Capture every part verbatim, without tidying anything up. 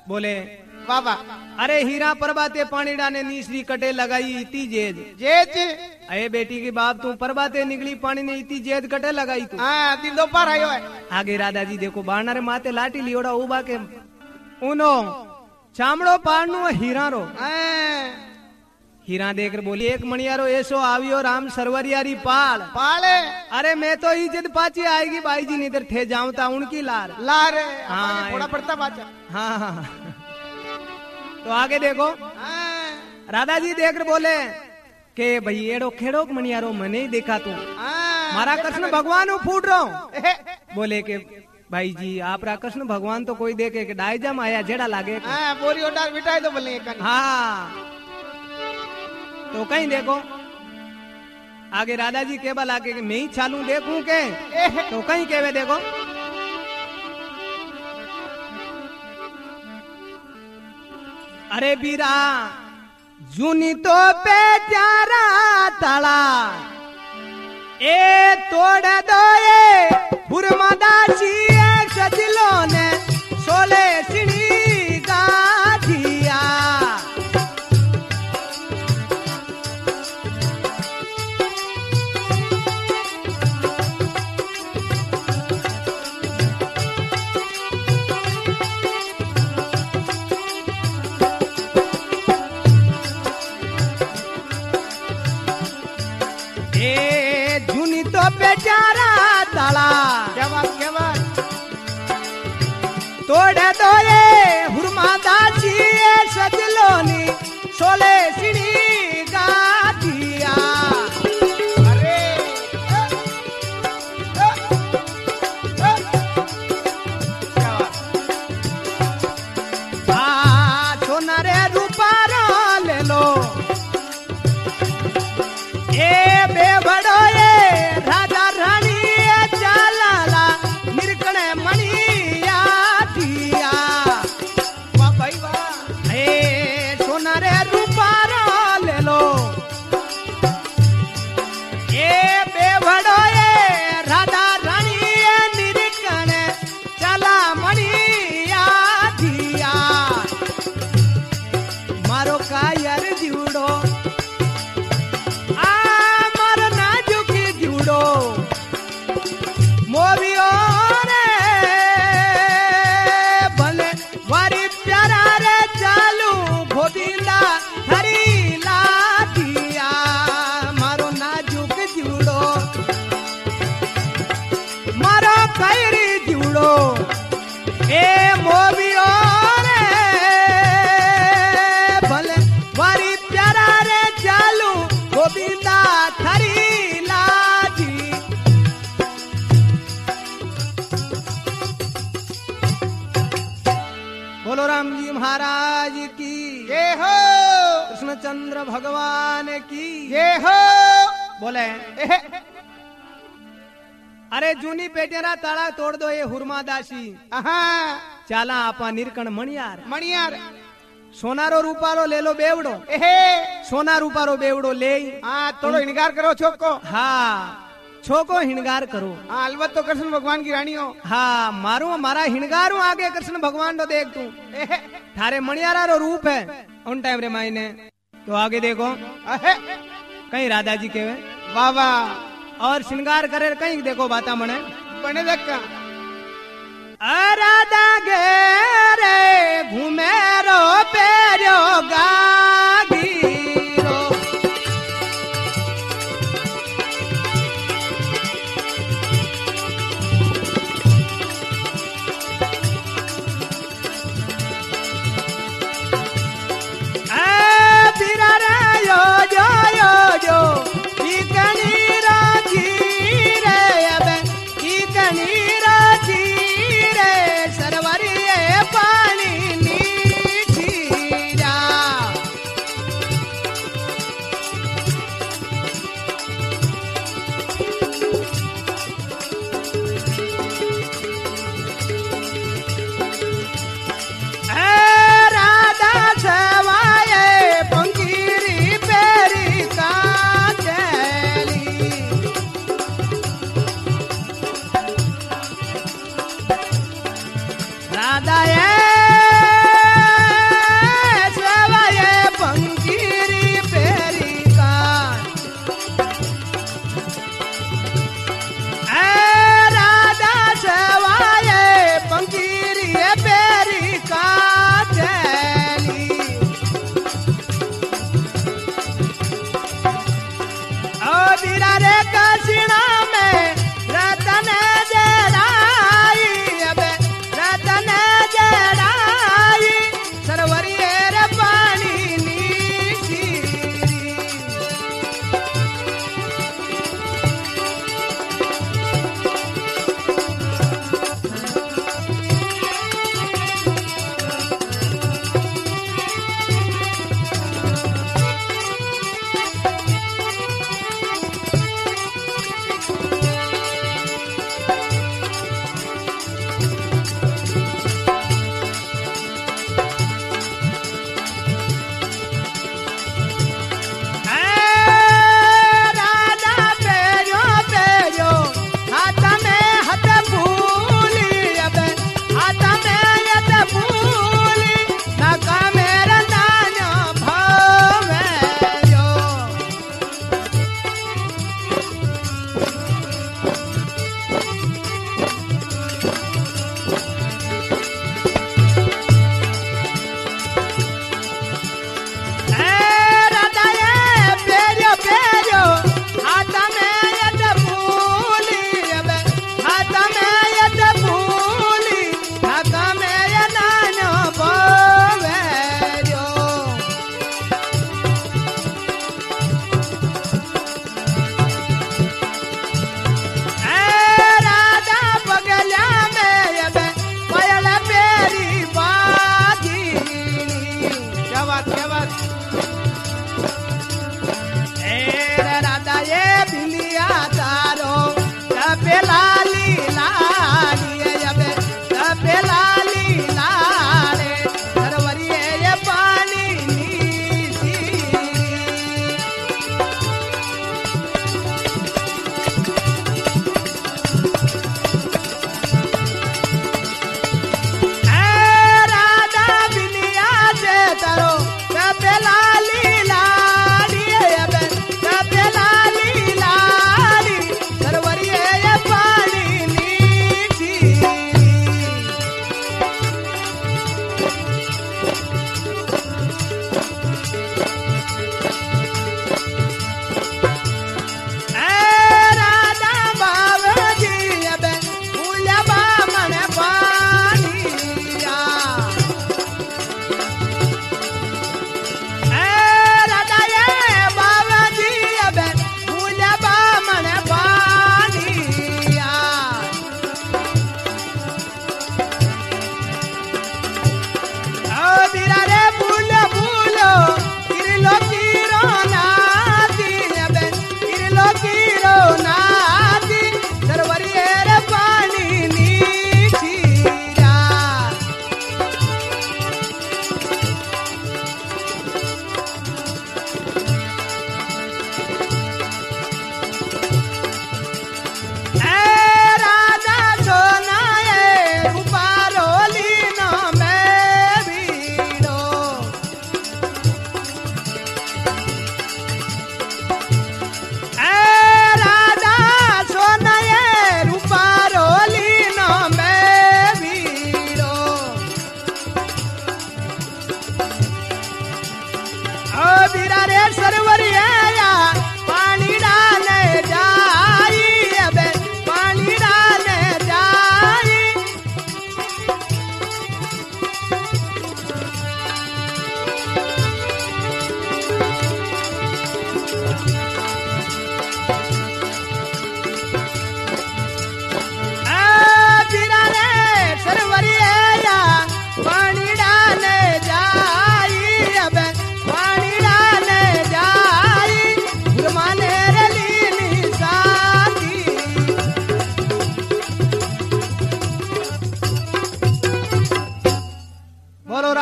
बोले बाबा अरे हीरा परबाते पानी डाने नीसरी कटे लगाई इती जेद जेद अरे बेटी की बाप तू परबाते निकली पानी ने इती जेद कटे लगाई तू हाँ दिन दो पार आयो है आगे राधा जी देखो बाणा माते लाटी लियोड़ा उबा के उनो चामड़ो पाड़नु हीरा रो हीरा देखकर बोली एक मणियारो ऐसो आवियो राम सरवरियारी पाल पाले अरे मैं तो इज्जत पाची आएगी भाई जी निधर थे जाऊं ता उनकी लार लार हाँ थोड़ा पड़ता बाचा हाँ हाँ तो आगे देखो राधा जी देखकर बोले के भाई एड़ो खेड़ो मणियारो मने ही देखा तू मारा कृष्ण भगवान फूट रहा हूँ बोले के भाई जी आप रा कृष्ण भगवान तो कोई देखे के डायजा में आया जेड़ा लागे बोरी ओटार बिठाई तो बोले हाँ तो कहीं देखो आगे राधा जी के बल आके मैं ही चालू देखूं के तो कहीं केवे देखो अरे बीरा जूनी तो पे प्यारा ताला ए तोड़ दो ये हुरमादासी एक सजलो ने सोले सिणी गाधिया बेचारा ताला क्या बात क्या बात तोड़े दो ये हुरमादासी सजलोनी सोले सिणी गाधिया अरे आ सोना रे रूपा ले लो ए बेबड़ो राजा रानी चालाला निरकणे मणिया दिया वाह भाई वाह ए सोना रे रूपारा ले लो ए बेवड़ो ए राजा रानी निरकणे चला मणिया दिया मारो कायर जुड़ो मोवियो रे भले वारी प्यारा रे चालू गोविंदा हरी लादिया मारो नाजुक जुड़ो मारो कैरी जुड़ो ए मोवियो रे भले वारी प्यारा रे चालू गोविंदा हरी बोलो राम जी महाराज की जय हो कृष्णचंद्र भगवान की जय हो बोले अरे जूनी पेटेरा ताला तोड़ दो ये हुरमादासी चाला आपा निरकण मणियार मणियार सोनारो रूपारो ले लो बेवड़ो एहे सोना रूपारो बेवड़ो ले हाँ थोड़ो इनकार करो छोको हाँ छोको हिणगार करो हाँ अलबत तो कृष्ण भगवान की रानी हो हाँ मारू मारा हिणगारू आगे कृष्ण भगवान तो देख तू थारे मणियारा रो रूप है उन टाइम रे मायने तो आगे देखो कहीं राधा जी के बाबा और श्रृंगार करे कहीं देखो बाता मने बने देखा राधा गे घूमे रो पेरो गागी सरवरी पानी नी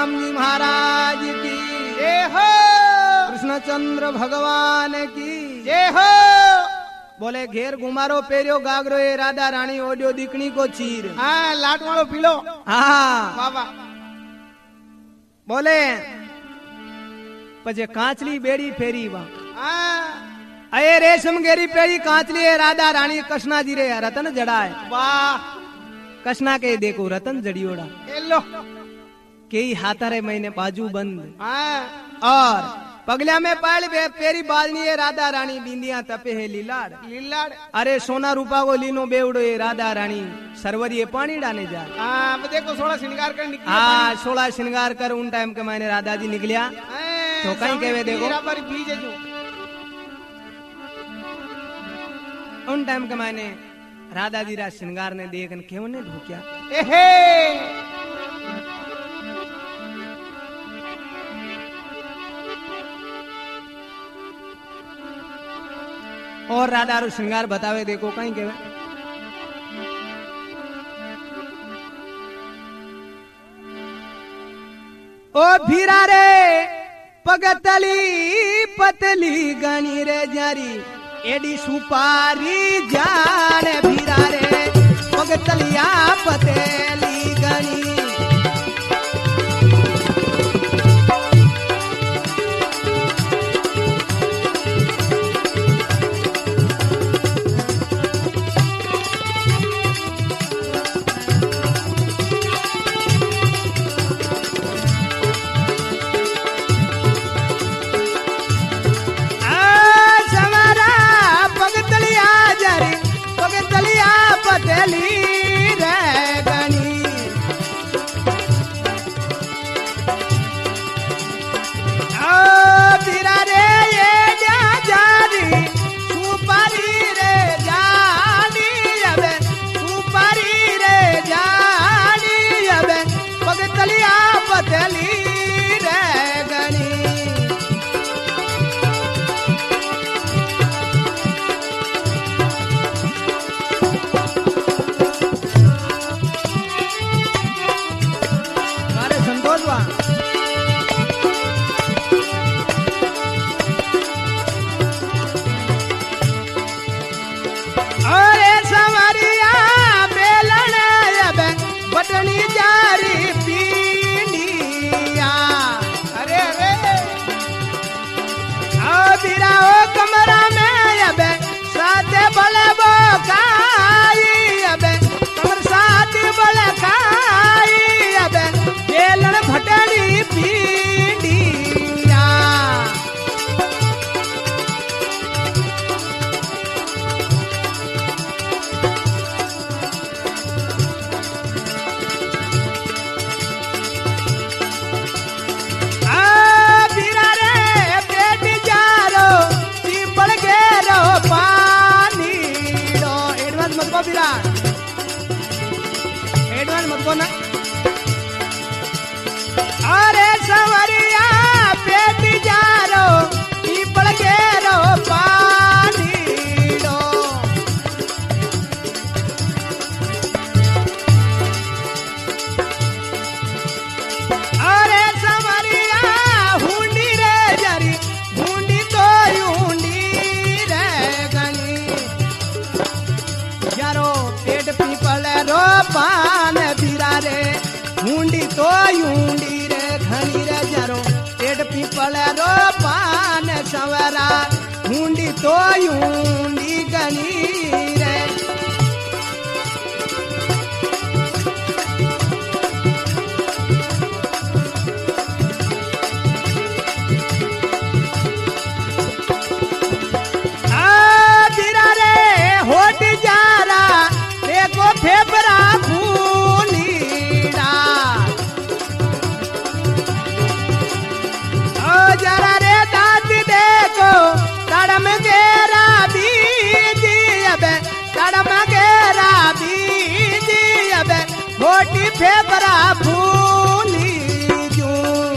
राम जी महाराज की जय हो, कृष्णचंद्र भगवान की जय हो। बोले घेर घुमारो पेरियो गागरो ए राधा रानी ओडियो दिकनी को चीर। हाँ लाट वालो पीलो। हाँ वाह वाह। बोले पछे कांचली बेड़ी फेरी वा हाँ अये रेशम गेरी पेड़ी कांचली ए राधा रानी कृष्णा जी रे रतन जड़ाए। वाह। कृष्णा के देखो रतन जड़ियोड़ा एलो के हाथारे महीने बाजू बंद हाँ और पगलिया में पाल पेरी बाजनी है राधा रानी बिंदिया तपे है लीलाड़ लीलाड़। अरे सोना रूपा को लीनो बेवड़ो है राधा रानी सरवरी पानी डाने जा। हाँ अब देखो सोलह श्रृंगार कर निकली। हाँ सोलह श्रृंगार कर उन टाइम के मैंने राधा जी निकलिया तो कहीं कहवे देखो बीज है जो उन टाइम के मैंने राधा जी रा श्रृंगार ने देखन क्यों ने ढूकिया एहे और राधा रो श्रृंगार बतावे देखो कहीं के ओ भीरा रे पगतली पतली गनी रे जारी एडी सुपारी जान भीरा रे पगतलिया पतली गनी एडवांस मत को ना अरे सवरिया पेट जारो पीपल गेरो पानी लो अरे सवरिया हुंडी रे जरी हुंडी तो हुंडी रे गनी यारो पेट पीपल रो पान बीरा रे हुंडी तो हुंडी रे घनी रे जरो पेट पीपल रो पान सवरा हुंडी तो हुंडी गनी रे आ बीरा रे होट जारा देखो फेफरा खूनीड़ा ओ जरा रे दांत देखो तड़म गेरा बीजी अबे तड़म गेरा बीजी अबे होटी फेफरा खूनी जू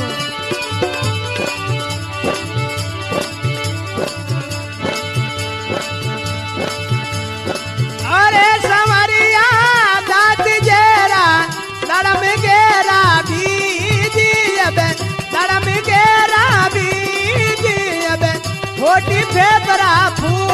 अरे सवरिया दांत जेरा तड़म गेरा बीजी से तरा फूल